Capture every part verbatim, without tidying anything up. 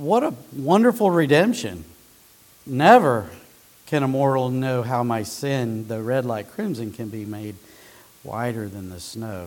What a wonderful redemption. Never can a mortal know how my sin, though red like crimson, can be made whiter than the snow.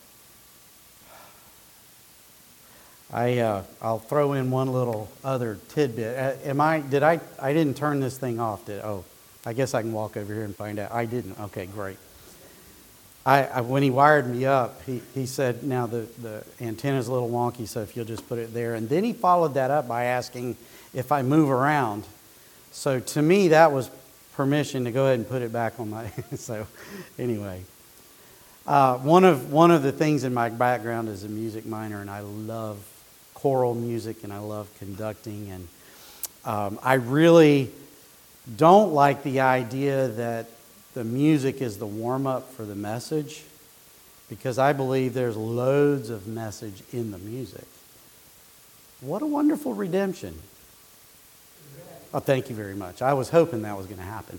I uh, I'll throw in one little other tidbit. Uh, am I? Did I? I didn't turn this thing off. Did oh? I guess I can walk over here and find out. I didn't. Okay, great. I, I when he wired me up, he, he said, now the the antenna's a little wonky, so if you'll just put it there. And then he followed that up by asking if I move around. So to me, that was permission to go ahead and put it back on my. So anyway. Uh, one of one of the things in my background is a music minor, and I love choral music, and I love conducting, and um, I really don't like the idea that the music is the warm-up for the message, because I believe there's loads of message in the music. What a wonderful redemption. Oh, thank you very much. I was hoping that was going to happen.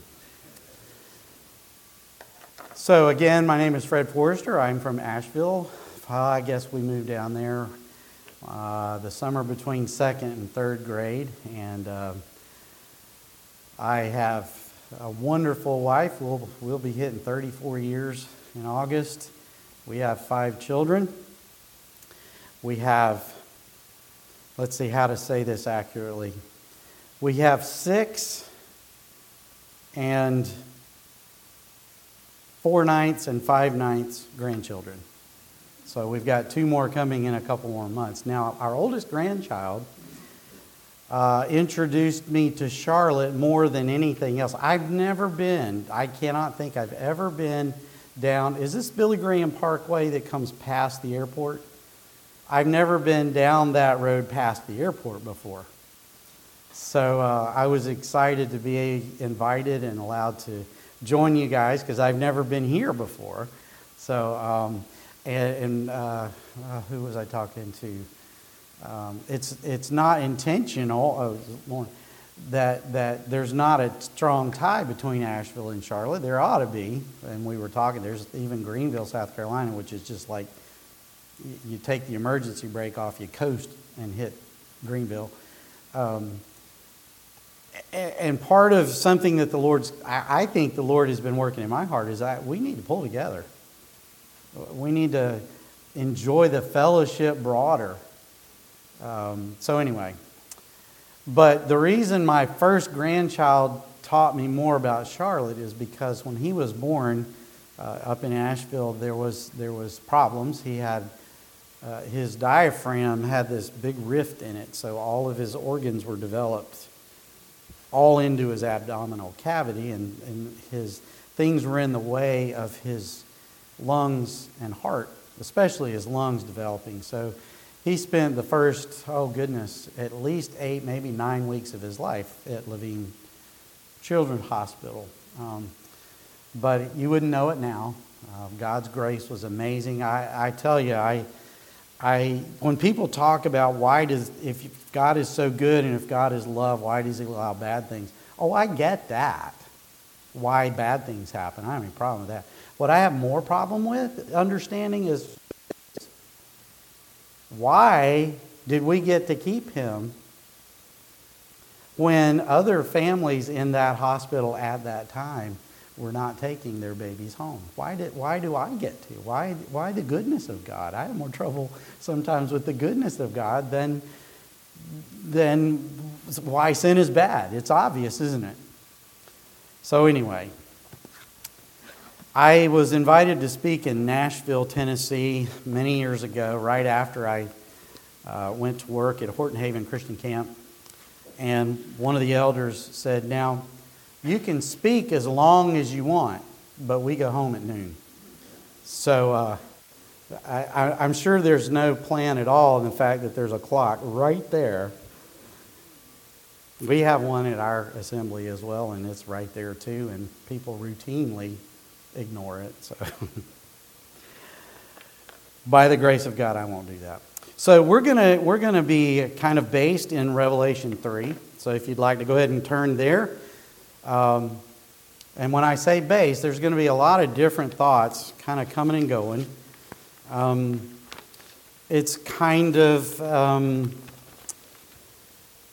So again, my name is Fred Forrester. I'm from Asheville. Uh, I guess we moved down there uh, the summer between second and third grade. And uh, I have a wonderful wife. We'll, we'll be hitting thirty-four years in August. We have five children. We have, let's see how to say this accurately. We have six and four ninths and five ninths grandchildren. So we've got two more coming in a couple more months. Now, our oldest grandchild uh, introduced me to Charlotte more than anything else. I've never been, I cannot think I've ever been down, is this Billy Graham Parkway that comes past the airport? I've never been down that road past the airport before. So uh, I was excited to be invited and allowed to join you guys, because I've never been here before. So, um, and, and uh, uh, who was I talking to? Um, it's it's not intentional uh, that that there's not a strong tie between Asheville and Charlotte. There ought to be, and we were talking. There's even Greenville, South Carolina, which is just like you take the emergency brake off, you coast and hit Greenville. Um, And part of something that the Lord's, I think the Lord has been working in my heart is that we need to pull together. We need to enjoy the fellowship broader. Um, so anyway, but the reason my first grandchild taught me more about Charlotte is because when he was born uh, up in Asheville, there was there was problems. He had uh, his diaphragm had this big rift in it, so all of his organs were developed all into his abdominal cavity, and, and his things were in the way of his lungs and heart, especially his lungs developing. So he spent the first, oh goodness, at least eight, maybe nine weeks of his life at Levine Children's Hospital. Um, but you wouldn't know it now. Uh, God's grace was amazing. I, I tell you, I I, when people talk about why does, if God is so good and if God is love, why does he allow bad things? Oh, I get that. Why bad things happen. I don't have any problem with that. What I have more problem with understanding is why did we get to keep him when other families in that hospital at that time were not taking their babies home? Why did why do I get to? Why why the goodness of God? I have more trouble sometimes with the goodness of God than than why sin is bad. It's obvious, isn't it? So anyway, I was invited to speak in Nashville, Tennessee many years ago, right after I uh, went to work at Horton Haven Christian Camp. And one of the elders said, now, you can speak as long as you want, but we go home at noon. So uh, I, I, I'm sure there's no plan at all in the fact that there's a clock right there. We have one at our assembly as well, and it's right there too, and people routinely ignore it. So by the grace of God, I won't do that. So we're gonna we're gonna be kind of based in Revelation three. So if you'd like to go ahead and turn there. Um, and when I say base, there's going to be a lot of different thoughts kind of coming and going. Um, it's kind of, um,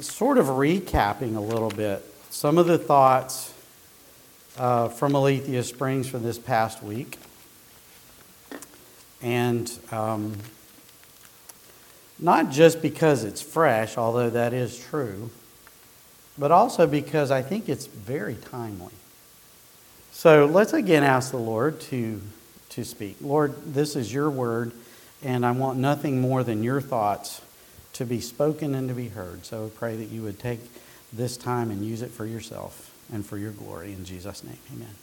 sort of recapping a little bit some of the thoughts uh, from Alethea Springs for this past week. And um, not just because it's fresh, although that is true, but also because I think it's very timely. So let's again ask the Lord to, to speak. Lord, this is your word, and I want nothing more than your thoughts to be spoken and to be heard. So I pray that you would take this time and use it for yourself and for your glory. In Jesus' name, amen.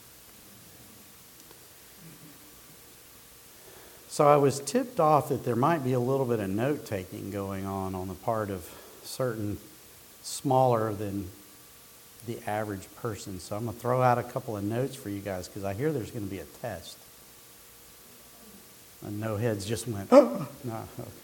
So I was tipped off that there might be a little bit of note-taking going on on the part of certain smaller than the average person. So I'm going to throw out a couple of notes for you guys because I hear there's going to be a test. And no heads just went, oh, no.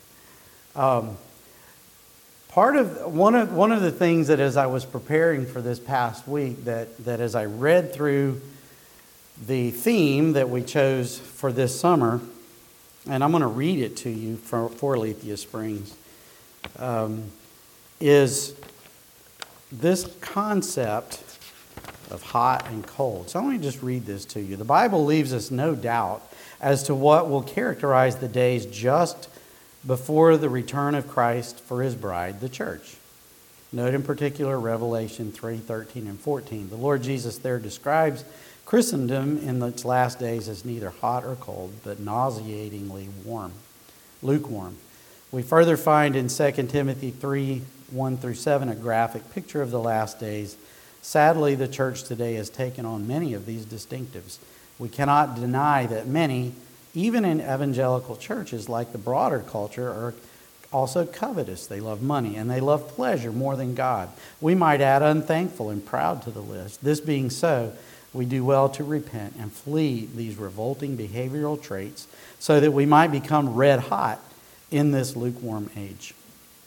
Um, part of, one of, one of the things that as I was preparing for this past week, that, that as I read through the theme that we chose for this summer, and I'm going to read it to you for, for Alethea Springs, um, is this concept of hot and cold. So let me just read this to you. The Bible leaves us no doubt as to what will characterize the days just before the return of Christ for his bride, the church. Note in particular Revelation three, thirteen, and fourteen. The Lord Jesus there describes Christendom in its last days as neither hot or cold, but nauseatingly warm, lukewarm. We further find in Second Timothy three, one through seven, a graphic picture of the last days. Sadly, the church today has taken on many of these distinctives. We cannot deny that many, even in evangelical churches like the broader culture, are also covetous. They love money and they love pleasure more than God. We might add unthankful and proud to the list. This being so, we do well to repent and flee these revolting behavioral traits so that we might become red hot in this lukewarm age.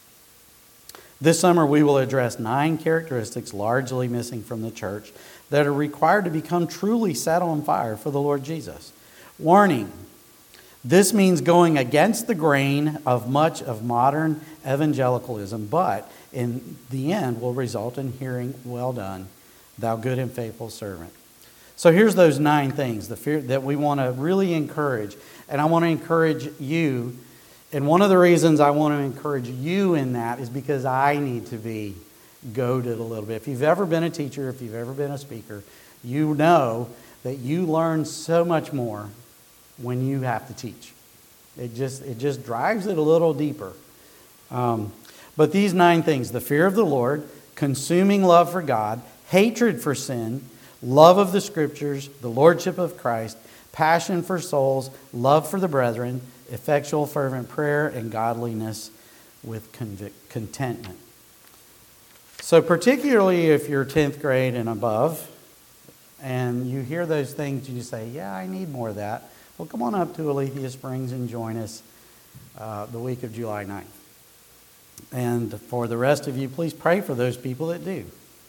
This summer we will address nine characteristics largely missing from the church that are required to become truly set on fire for the Lord Jesus. Warning: this means going against the grain of much of modern evangelicalism, but in the end will result in hearing, "Well done, thou good and faithful servant." So here's those nine things the fear that we want to really encourage. And I want to encourage you. And one of the reasons I want to encourage you in that is because I need to be goaded a little bit. If you've ever been a teacher, if you've ever been a speaker, you know that you learn so much more when you have to teach. It just it just drives it a little deeper. Um, but these nine things: the fear of the Lord, consuming love for God, hatred for sin, love of the Scriptures, the lordship of Christ, passion for souls, love for the brethren, effectual fervent prayer, and godliness with convic- contentment. So particularly if you're tenth grade and above, and you hear those things, you say, yeah, I need more of that. Well, come on up to Alethea Springs and join us uh, the week of July ninth. And for the rest of you, please pray for those people that do.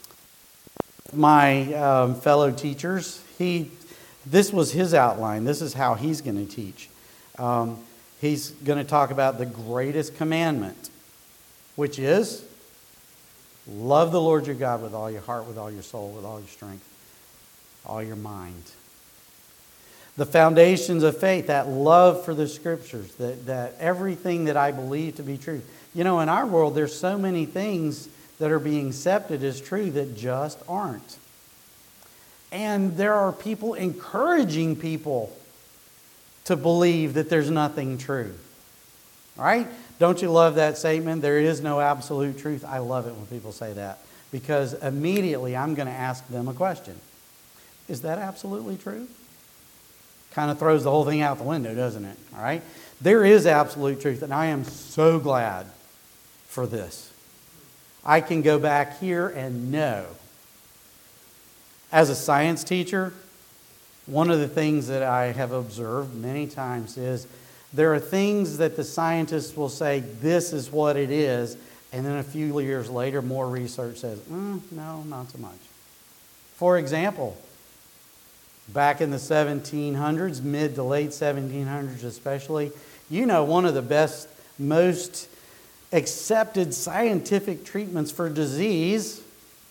My um, fellow teachers, he, this was his outline. This is how he's going to teach. Um, he's going to talk about the greatest commandment, which is love the Lord your God with all your heart, with all your soul, with all your strength, all your mind. The foundations of faith, that love for the Scriptures, that, that everything that I believe to be true. You know, in our world, there's so many things that are being accepted as true that just aren't. And there are people encouraging people to believe that there's nothing true. All right? Don't you love that statement? There is no absolute truth. I love it when people say that, because immediately I'm going to ask them a question. Is that absolutely true? Kind of throws the whole thing out the window, doesn't it? All right? There is absolute truth, and I am so glad for this. I can go back here and know. As a science teacher, one of the things that I have observed many times is there are things that the scientists will say, this is what it is, and then a few years later, more research says, mm, no, not so much. For example, back in the seventeen hundreds, mid to late seventeen hundreds especially, you know, one of the best, most accepted scientific treatments for disease.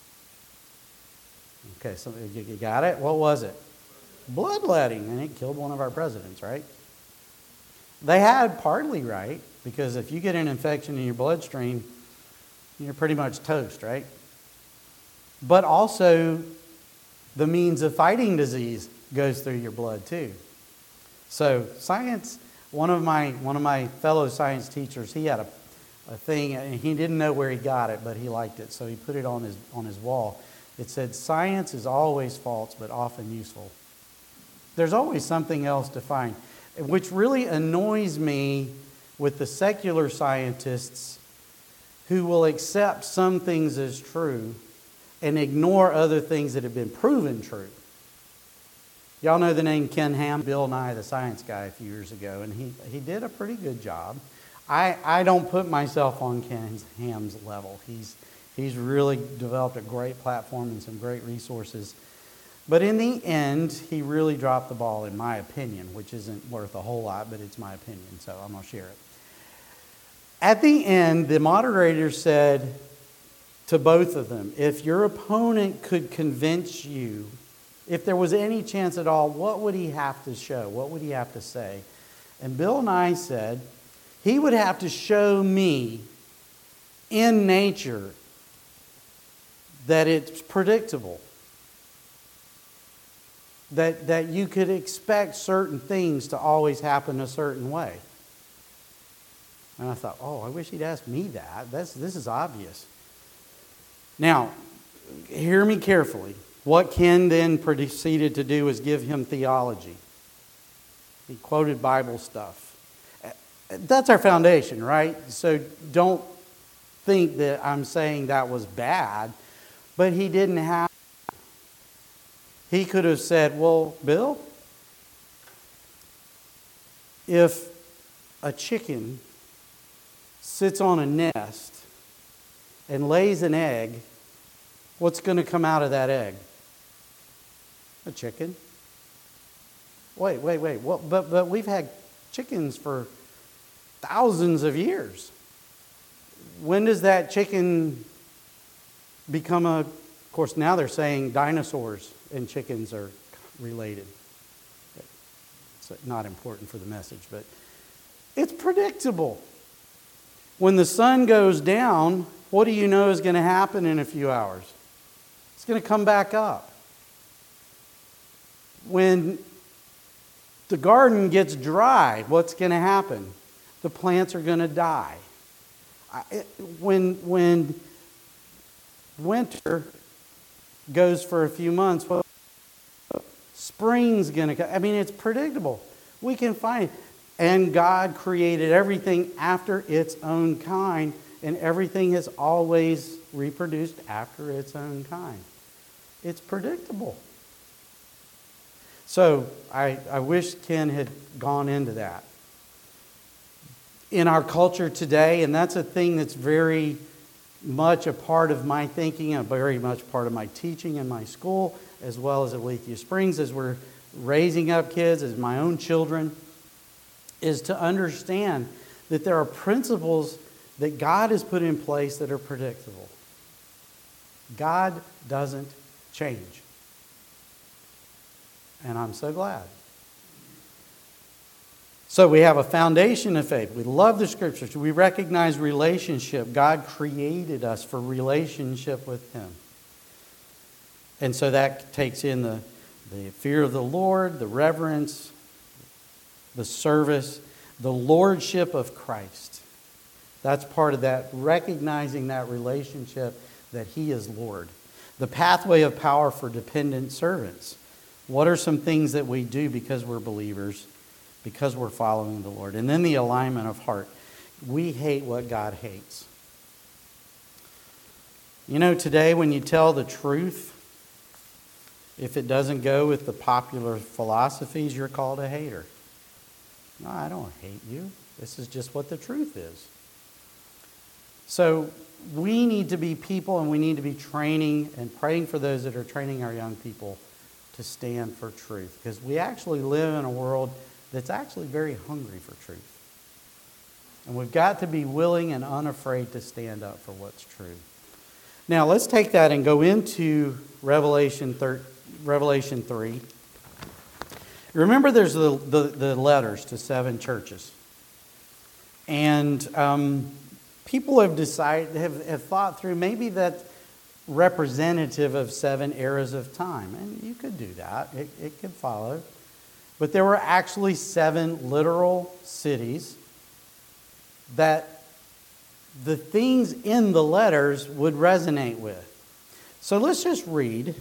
Okay, so you got it? What was it? Bloodletting, and it killed one of our presidents, right? They had partly right, because if you get an infection in your bloodstream, you're pretty much toast, right? But also, the means of fighting disease goes through your blood too. So science, one of my one of my fellow science teachers, he had a, a thing, and he didn't know where he got it, but he liked it, so he put it on his on his wall. It said, "Science is always false, but often useful." There's always something else to find, which really annoys me with the secular scientists who will accept some things as true and ignore other things that have been proven true. Y'all know the name Ken Ham, Bill Nye, the science guy, a few years ago, and he, he did a pretty good job. I, I don't put myself on Ken Ham's level. He's, he's really developed a great platform and some great resources. But in the end, he really dropped the ball, in my opinion, which isn't worth a whole lot, but it's my opinion, so I'm going to share it. At the end, the moderator said to both of them, if your opponent could convince you, if there was any chance at all, what would he have to show? What would he have to say? And Bill Nye said, he would have to show me in nature that it's predictable. That, that you could expect certain things to always happen a certain way. And I thought, oh, I wish he'd asked me that. That's, this is obvious. Now, hear me carefully. What Ken then proceeded to do is give him theology. He quoted Bible stuff. That's our foundation, right? So don't think that I'm saying that was bad, but he didn't have. He could have said, well, Bill, if a chicken sits on a nest and lays an egg, what's going to come out of that egg? A chicken. Wait, wait, wait. What? But, but we've had chickens for thousands of years. When does that chicken become a... Of course, now they're saying dinosaurs and chickens are related. It's not important for the message, but it's predictable. When the sun goes down, what do you know is going to happen in a few hours? It's going to come back up. When the garden gets dry, what's going to happen? The plants are going to die. When, when winter goes for a few months, well, spring's going to come. I mean, it's predictable. We can find it. And God created everything after its own kind, and everything has always reproduced after its own kind. It's predictable. So I, I wish Ken had gone into that. In our culture today, and that's a thing that's very much a part of my thinking, and very much part of my teaching in my school, as well as at Alethea Springs, as we're raising up kids, as my own children, is to understand that there are principles that God has put in place that are predictable. God doesn't change. And I'm so glad. So we have a foundation of faith. We love the Scriptures. We recognize relationship. God created us for relationship with Him. And so that takes in the, the fear of the Lord, the reverence, the service, the lordship of Christ. That's part of that, recognizing that relationship that He is Lord. The pathway of power for dependent servants. What are some things that we do because we're believers, because we're following the Lord? And then the alignment of heart. We hate what God hates. You know, today when you tell the truth, if it doesn't go with the popular philosophies, you're called a hater. No, I don't hate you. This is just what the truth is. So we need to be people, and we need to be training and praying for those that are training our young people to stand for truth. Because we actually live in a world that's actually very hungry for truth. And we've got to be willing and unafraid to stand up for what's true. Now, let's take that and go into Revelation thir- Revelation three. Remember, there's the, the, the letters to seven churches. And um, people have decided, have, have thought through, maybe that's representative of seven eras of time. And you could do that. It, it could follow. But there were actually seven literal cities that the things in the letters would resonate with. So let's just read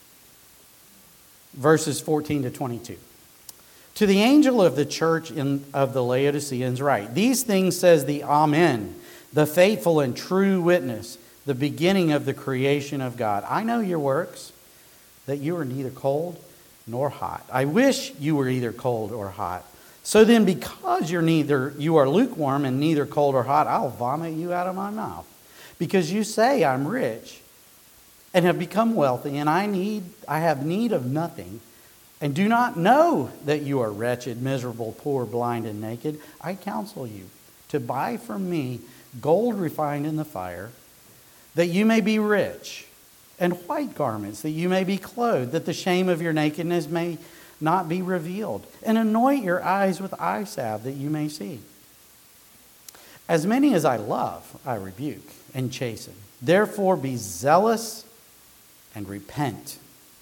verses fourteen to twenty-two. To the angel of the church in, of the Laodiceans write, these things says the Amen, the faithful and true witness, the beginning of the creation of God. I know your works, that you are neither cold nor hot. I wish you were either cold or hot. So then, because you're neither, you are lukewarm and neither cold or hot, I'll vomit you out of my mouth. Because you say, I'm rich and have become wealthy, and I need, I have need of nothing, and do not know that you are wretched, miserable, poor, blind, and naked. I counsel you to buy from me gold refined in the fire, that you may be rich, and white garments, that you may be clothed, that the shame of your nakedness may not be revealed, and anoint your eyes with eye salve, that you may see. As many as I love, I rebuke and chasten. Therefore be zealous and repent.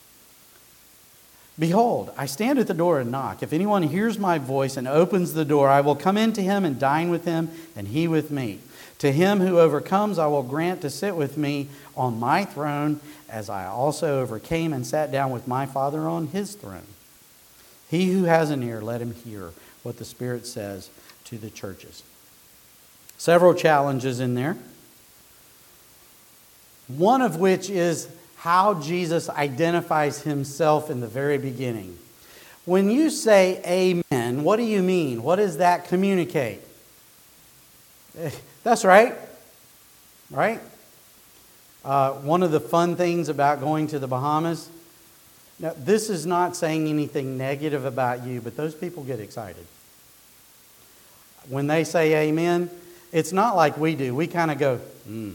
Behold, I stand at the door and knock. If anyone hears my voice and opens the door, I will come into him and dine with him, and he with me. To him who overcomes, I will grant to sit with me on my throne, as I also overcame and sat down with my Father on his throne. He who has an ear, let him hear what the Spirit says to the churches. Several challenges in there. One of which is how Jesus identifies himself in the very beginning. When you say amen, what do you mean? What does that communicate? That's right. Right? Uh, one of the fun things about going to the Bahamas, now this is not saying anything negative about you, but those people get excited. When they say amen, it's not like we do. We kind of go, hmm.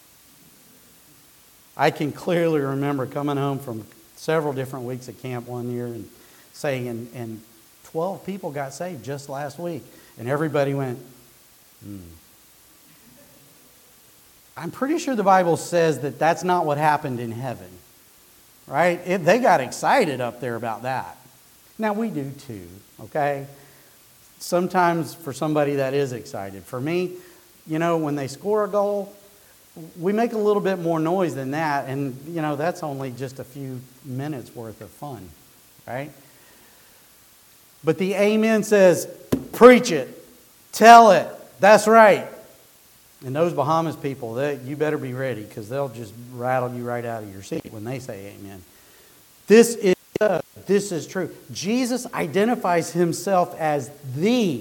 I can clearly remember coming home from several different weeks at camp one year and saying, and, and twelve people got saved just last week. And everybody went, hmm. I'm pretty sure the Bible says that that's not what happened in heaven. Right? It, they got excited up there about that. Now we do too, okay? Sometimes for somebody that is excited. For me, you know, when they score a goal, we make a little bit more noise than that, and, you know, that's only just a few minutes worth of fun, right? But the amen says, preach it, tell it, that's right. And those Bahamas people, they, you better be ready, because they'll just rattle you right out of your seat when they say amen. This is uh, this is true. Jesus identifies himself as the.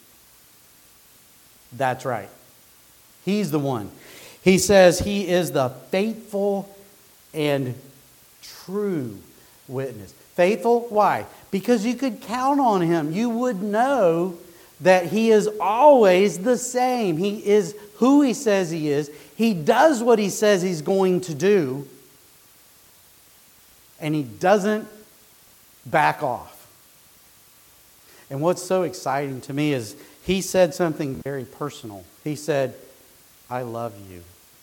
That's right. He's the one. He says he is the faithful and true witness. Faithful? Why? Because you could count on him. You would know that he is always the same. He is who he says he is. He does what he says he's going to do. And he doesn't back off. And what's so exciting to me is he said something very personal. He said, I love you.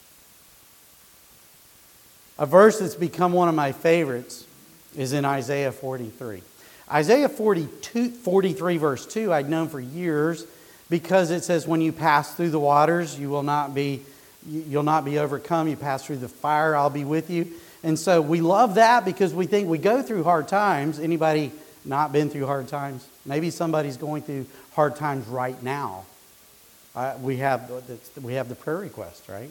A verse that's become one of my favorites is in Isaiah forty-three. Isaiah forty-two, forty-three verse two I'd known for years, because it says, when you pass through the waters, you will not be, you'll not be overcome. You pass through the fire, I'll be with you. And so we love that because we think we go through hard times. Anybody not been through hard times? Maybe somebody's going through hard times right now. Uh, we have we have the prayer request, right?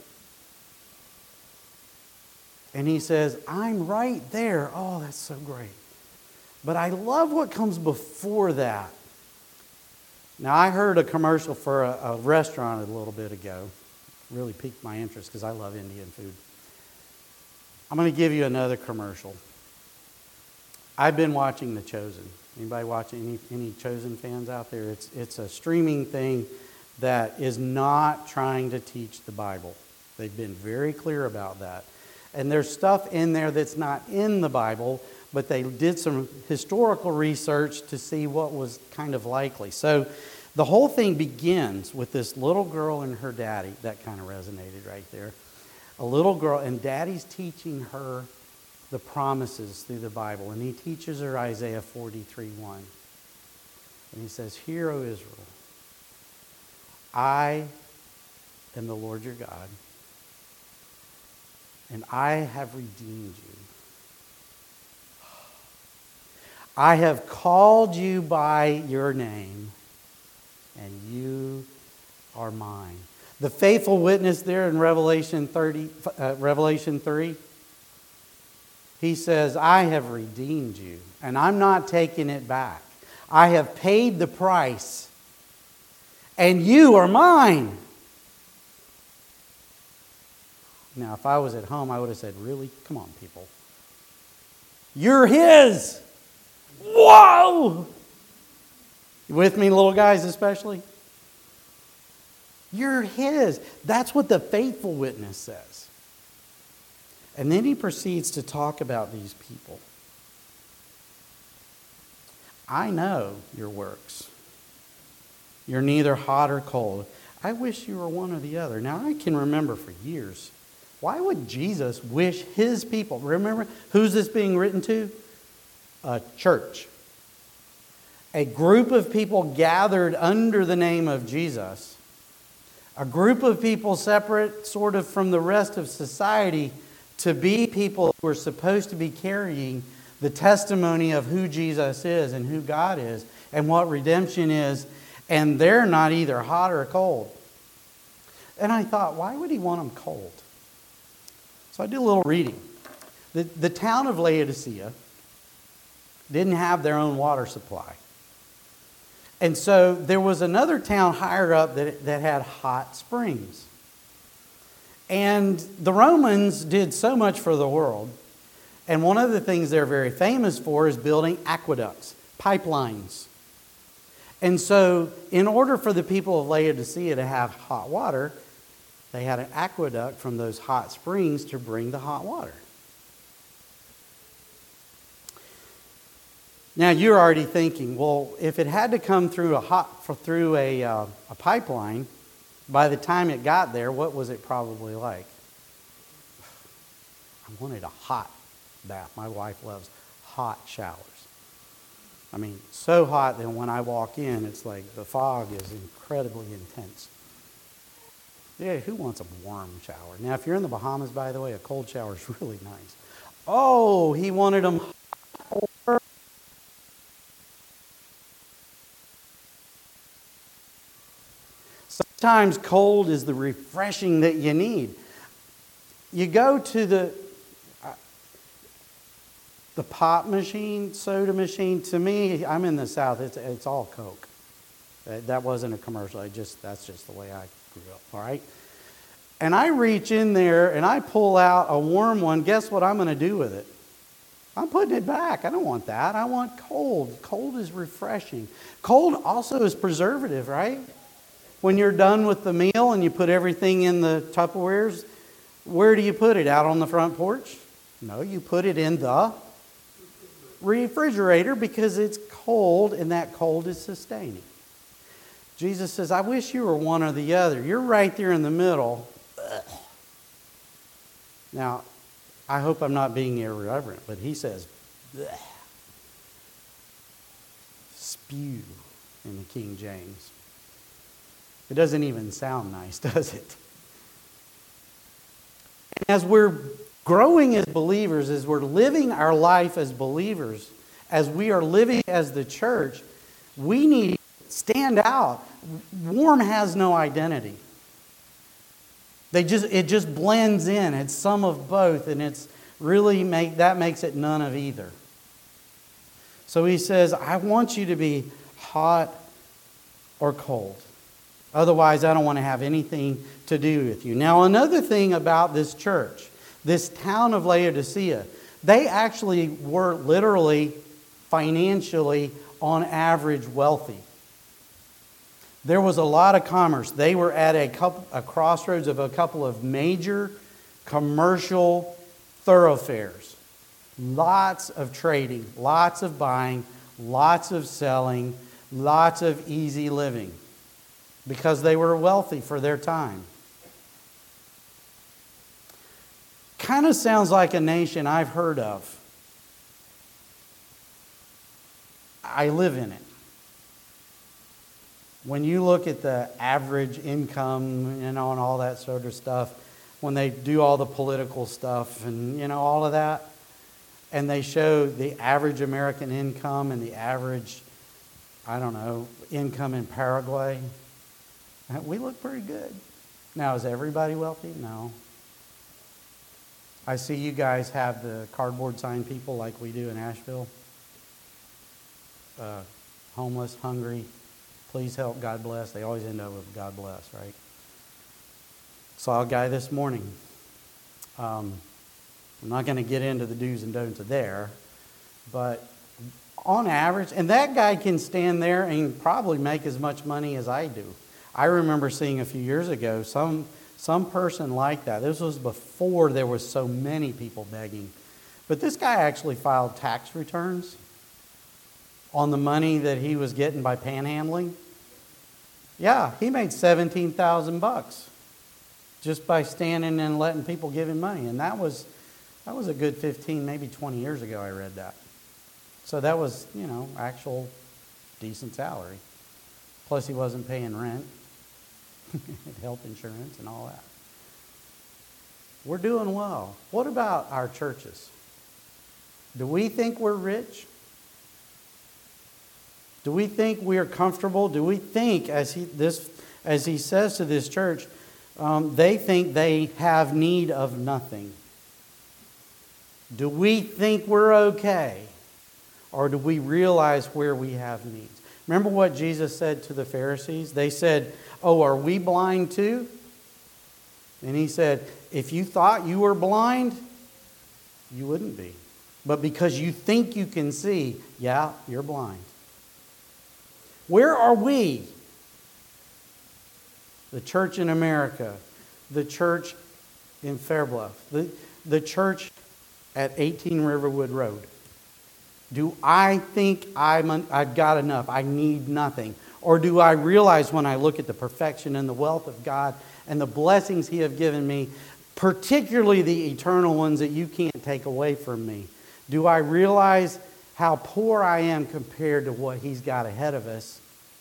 And he says, I'm right there. Oh, that's so great. But I love what comes before that. Now, I heard a commercial for a, a restaurant a little bit ago. Really piqued my interest because I love Indian food. I'm going to give you another commercial. I've been watching The Chosen. Anybody watching? Any, any Chosen fans out there? It's, it's a streaming thing that is not trying to teach the Bible. They've been very clear about that. And there's stuff in there that's not in the Bible, but they did some historical research to see what was kind of likely. So the whole thing begins with this little girl and her daddy. That kind of resonated right there. A little girl, and daddy's teaching her the promises through the Bible. And he teaches her Isaiah forty-three one. And he says, "Hear, O Israel, I am the Lord your God, and I have redeemed you. I have called you by your name, and you are mine." The faithful witness there in Revelation thirty, uh, Revelation three, he says, "I have redeemed you, and I'm not taking it back. I have paid the price, and you are mine." Now, if I was at home, I would have said, "Really? Come on, people. You're his." Whoa! You with me, little guys especially? You're his. That's what the faithful witness says. And then he proceeds to talk about these people. "I know your works. You're neither hot or cold. I wish you were one or the other." Now, I can remember for years, why would Jesus wish his people, remember, who's this being written to? A church. A group of people gathered under the name of Jesus. A group of people separate sort of from the rest of society to be people who are supposed to be carrying the testimony of who Jesus is and who God is and what redemption is. And they're not either hot or cold. And I thought, why would he want them cold? So I did a little reading. The, the town of Laodicea didn't have their own water supply. And so there was another town higher up that, that had hot springs. And the Romans did so much for the world. And one of the things they're very famous for is building aqueducts, pipelines. And so in order for the people of Laodicea to have hot water, they had an aqueduct from those hot springs to bring the hot water. Now you're already thinking, well, if it had to come through a hot through a uh, a pipeline, by the time it got there, what was it probably like? I wanted a hot bath. My wife loves hot showers. I mean, so hot that when I walk in, it's like the fog is incredibly intense. Yeah, who wants a warm shower? Now, if you're in the Bahamas, by the way, a cold shower is really nice. Oh, he wanted them hot. Sometimes cold is the refreshing that you need. You go to the uh, the pop machine, soda machine. To me, I'm in the South. It's it's all Coke. That, that wasn't a commercial. I just that's just the way I grew up. All right. And I reach in there and I pull out a warm one. Guess what I'm going to do with it? I'm putting it back. I don't want that. I want cold. Cold is refreshing. Cold also is preservative, right? When you're done with the meal and you put everything in the Tupperwares, where do you put it? Out on the front porch? No, you put it in the refrigerator because it's cold and that cold is sustaining. Jesus says, I wish you were one or the other. You're right there in the middle. Ugh. Now, I hope I'm not being irreverent, but he says, ugh. Spew in the King James. It doesn't even sound nice, does it? As we're growing as believers, as we're living our life as believers, as we are living as the church, we need to stand out. Warm has no identity. They just it just blends in. It's some of both, and it's really make that makes it none of either. So he says, I want you to be hot or cold. Otherwise, I don't want to have anything to do with you. Now, another thing about this church, this town of Laodicea, they actually were literally, financially, on average, wealthy. There was a lot of commerce. They were at a, couple, a crossroads of a couple of major commercial thoroughfares. Lots of trading, lots of buying, lots of selling, lots of easy living, because they were wealthy for their time. Kind of sounds like a nation I've heard of. I live in it. When you look at the average income, you know, and all that sort of stuff, when they do all the political stuff and, you know, all of that, and they show the average American income and the average, I don't know, income in Paraguay, we look pretty good. Now, is everybody wealthy? No. I see you guys have the cardboard sign people like we do in Asheville. Uh, homeless, hungry, please help, God bless. They always end up with God bless, right? Saw a guy this morning. Um, I'm not going to get into the do's and don'ts of there, but on average, and that guy can stand there and probably make as much money as I do. I remember seeing a few years ago some some person like that. This was before there was so many people begging. But this guy actually filed tax returns on the money that he was getting by panhandling. Yeah, he made seventeen thousand bucks just by standing and letting people give him money. And that was that was a good fifteen, maybe twenty years ago I read that. So that was, you know, actual decent salary. Plus he wasn't paying rent, health insurance and all that. We're doing well. What about our churches? Do we think we're rich? Do we think we are comfortable? Do we think, as he this as he says to this church, um, they think they have need of nothing? Do we think we're okay? Or do we realize where we have needs? Remember what Jesus said to the Pharisees? They said, "Oh, are we blind too?" And he said, if you thought you were blind, you wouldn't be. But because you think you can see, yeah, you're blind. Where are we? The church in America, the church in Fairbluff, the, the church at eighteen Riverwood Road. Do I think I'm, I've got enough? I need nothing. Or do I realize when I look at the perfection and the wealth of God and the blessings He has given me, particularly the eternal ones that you can't take away from me, do I realize how poor I am compared to what He's got ahead of us?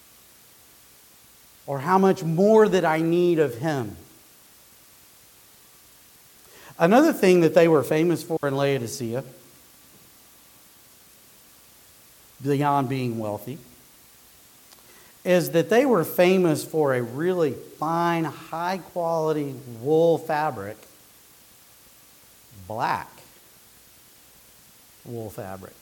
Or how much more that I need of Him? Another thing that they were famous for in Laodicea, beyond being wealthy, is that they were famous for a really fine, high-quality wool fabric, black wool fabric.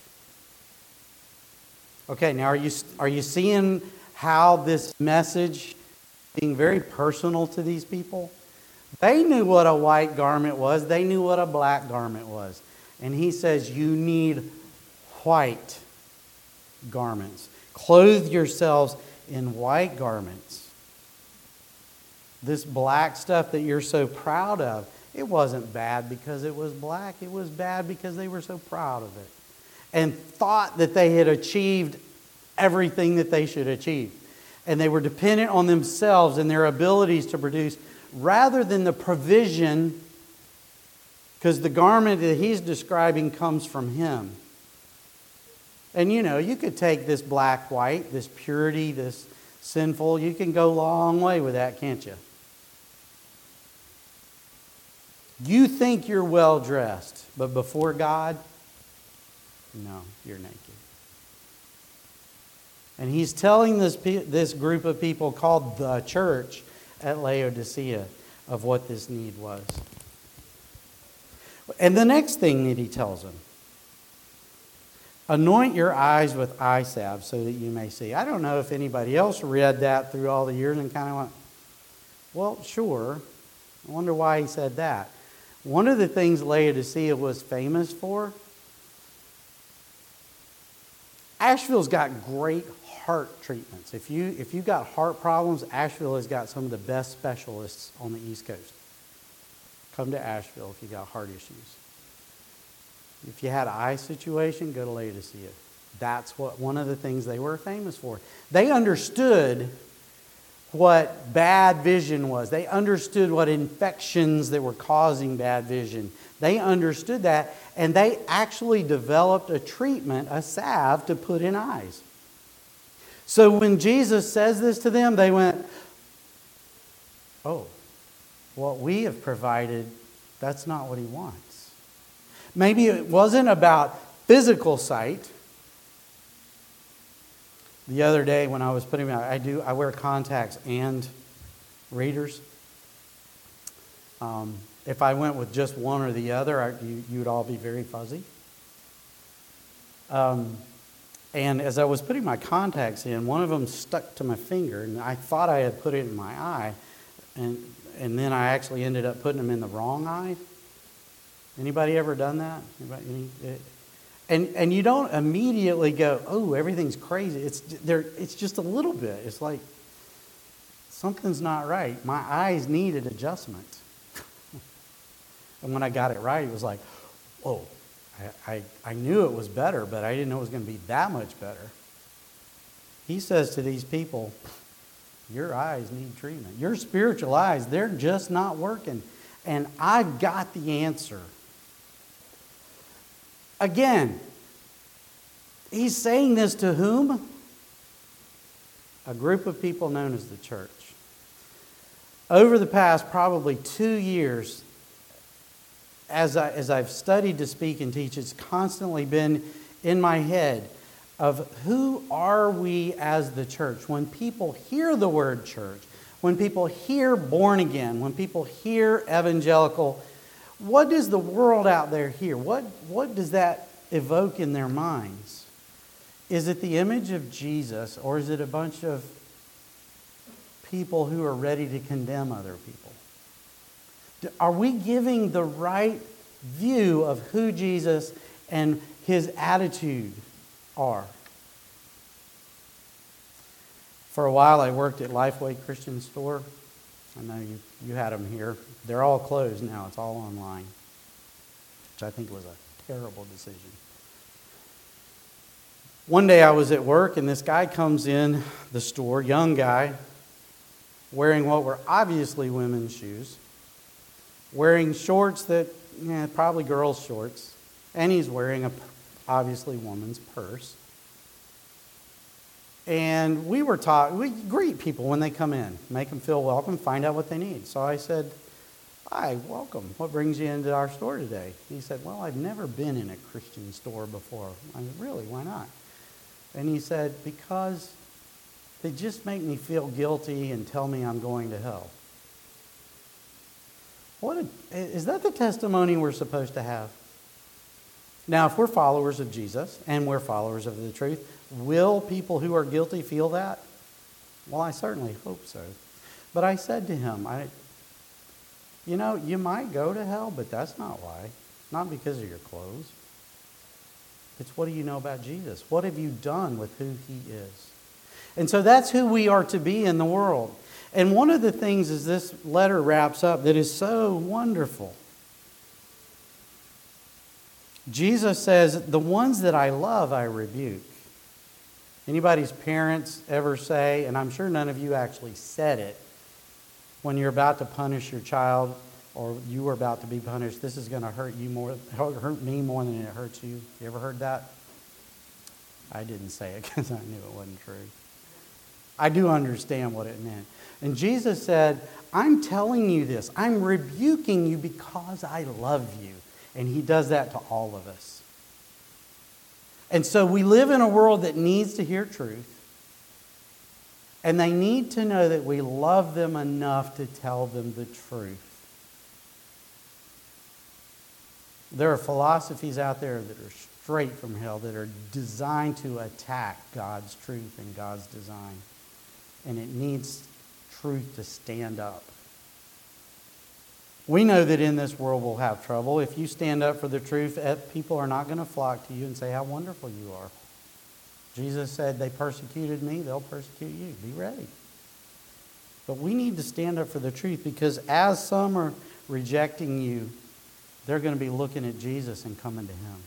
Okay, now are you are you seeing how this message being very personal to these people? They knew what a white garment was. They knew what a black garment was. And He says, you need white garments. Clothe yourselves in white garments. This black stuff that you're so proud of, it wasn't bad because it was black. It was bad because they were so proud of it and thought that they had achieved everything that they should achieve. And they were dependent on themselves and their abilities to produce rather than the provision, because the garment that He's describing comes from Him. And you know, you could take this black, white, this purity, this sinful, you can go a long way with that, can't you? You think you're well dressed, but before God, no, you're naked. And He's telling this, this group of people called the church at Laodicea of what this need was. And the next thing that He tells them, anoint your eyes with eye salve so that you may see. I don't know if anybody else read that through all the years and kind of went, well, sure. I wonder why He said that. One of the things Laodicea was famous for, Asheville's got great heart treatments. If you if you got heart problems, Asheville has got some of the best specialists on the East Coast. Come to Asheville if you got heart issues. If you had an eye situation, go to Laodicea. That's what one of the things they were famous for. They understood what bad vision was. They understood what infections that were causing bad vision. They understood that, and they actually developed a treatment, a salve to put in eyes. So when Jesus says this to them, they went, oh, what we have provided, that's not what he wants. Maybe it wasn't about physical sight. The other day when I was putting my, I do, I wear contacts and readers. Um, if I went with just one or the other, I, you, you would all be very fuzzy. Um, and as I was putting my contacts in, one of them stuck to my finger, and I thought I had put it in my eye, and and then I actually ended up putting them in the wrong eye. Anybody ever done that? Anybody, any, it, And and you don't immediately go, oh, everything's crazy. It's there. It's just a little bit. It's like something's not right. My eyes needed adjustment. And when I got it right, it was like, whoa, I, I, I knew it was better, but I didn't know it was going to be that much better. He says to these people, your eyes need treatment. Your spiritual eyes, they're just not working. And I've got the answer. Again, he's saying this to whom? A group of people known as the church. Over the past probably two years, as, I, as I've studied to speak and teach, it's constantly been in my head of who are we as the church? When people hear the word church, when people hear born again, when people hear evangelical, what does the world out there hear? What, what does that evoke in their minds? Is it the image of Jesus, or is it a bunch of people who are ready to condemn other people? Are we giving the right view of who Jesus and his attitude are? For a while I worked at Lifeway Christian Store. I know you, you had them here. They're all closed now. It's all online, which I think was a terrible decision. One day I was at work and this guy comes in the store, young guy, wearing what were obviously women's shoes, wearing shorts that, yeah, probably girls' shorts, and he's wearing a obviously woman's purse. And we were taught, we greet people when they come in, make them feel welcome, find out what they need. So I said, hi, welcome. What brings you into our store today? He said, well, I've never been in a Christian store before. I said, really, why not? And he said, because they just make me feel guilty and tell me I'm going to hell. What a, is that the testimony we're supposed to have? Now, if we're followers of Jesus and we're followers of the truth, will people who are guilty feel that? Well, I certainly hope so. But I said to him, I, you know, you might go to hell, but that's not why. Not because of your clothes. It's what do you know about Jesus? What have you done with who he is? And so that's who we are to be in the world. And one of the things as this letter wraps up that is so wonderful, Jesus says, the ones that I love, I rebuke. Anybody's parents ever say, and I'm sure none of you actually said it, when you're about to punish your child or you were about to be punished, this is going to hurt you more, hurt me more than it hurts you. You ever heard that? I didn't say it because I knew it wasn't true. I do understand what it meant. And Jesus said, I'm telling you this. I'm rebuking you because I love you. And he does that to all of us. And so we live in a world that needs to hear truth. And they need to know that we love them enough to tell them the truth. There are philosophies out there that are straight from hell, that are designed to attack God's truth and God's design. And it needs truth to stand up. We know that in this world we'll have trouble. If you stand up for the truth, people are not going to flock to you and say how wonderful you are. Jesus said, they persecuted me, they'll persecute you. Be ready. But we need to stand up for the truth, because as some are rejecting you, they're going to be looking at Jesus and coming to him.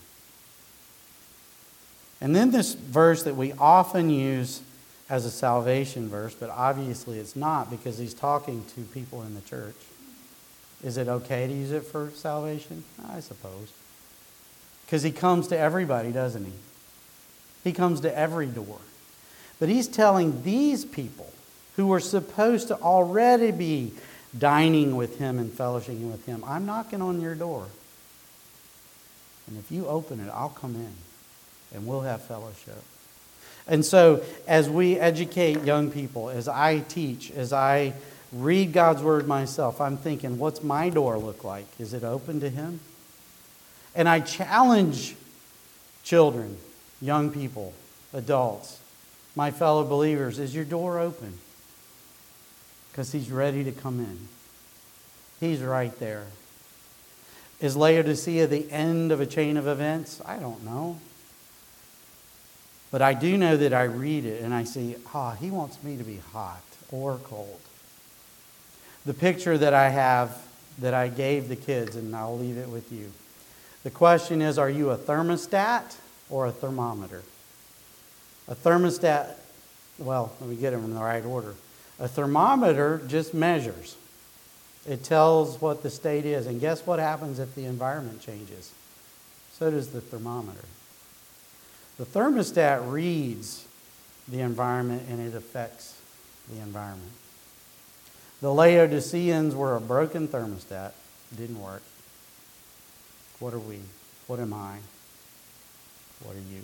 And then this verse that we often use as a salvation verse, but obviously it's not, because he's talking to people in the church. Is it okay to use it for salvation? I suppose. Because he comes to everybody, doesn't he? He comes to every door. But he's telling these people who were supposed to already be dining with him and fellowshipping with him, I'm knocking on your door. And if you open it, I'll come in and we'll have fellowship. And so as we educate young people, as I teach, as I read God's word myself, I'm thinking, what's my door look like? Is it open to him? And I challenge children, young people, adults, my fellow believers, is your door open? Because he's ready to come in. He's right there. Is Laodicea the end of a chain of events? I don't know. But I do know that I read it and I see, ah, oh, he wants me to be hot or cold. The picture that I have, that I gave the kids, and I'll leave it with you. The question is, are you a thermostat or a thermometer? A thermostat, well, let me get them in the right order. A thermometer just measures. It tells what the state is. And guess what happens if the environment changes? So does the thermometer. The thermostat reads the environment and it affects the environment. The Laodiceans were a broken thermostat. It didn't work. What are we? What am I? What are you?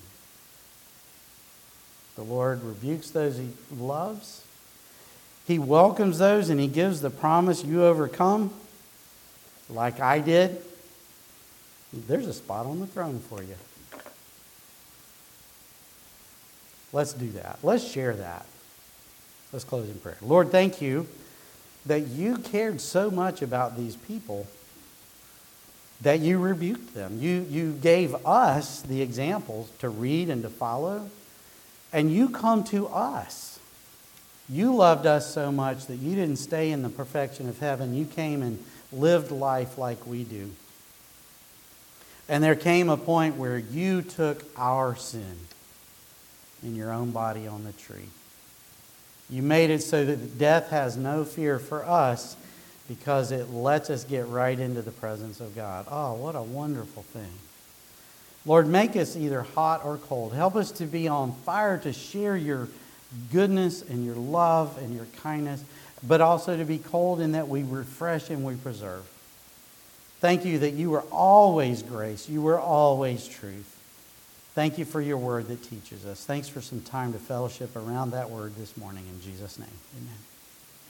The Lord rebukes those he loves. He welcomes those and he gives the promise, you overcome, like I did. There's a spot on the throne for you. Let's do that. Let's share that. Let's close in prayer. Lord, thank you that you cared so much about these people that you rebuked them. You, you gave us the examples to read and to follow, and you come to us. You loved us so much that you didn't stay in the perfection of heaven. You came and lived life like we do. And there came a point where you took our sin in your own body on the tree. You made it so that death has no fear for us because it lets us get right into the presence of God. Oh, what a wonderful thing. Lord, make us either hot or cold. Help us to be on fire to share your goodness and your love and your kindness, but also to be cold in that we refresh and we preserve. Thank you that you are always grace. You are always truth. Thank you for your word that teaches us. Thanks for some time to fellowship around that word this morning. In Jesus' name, amen.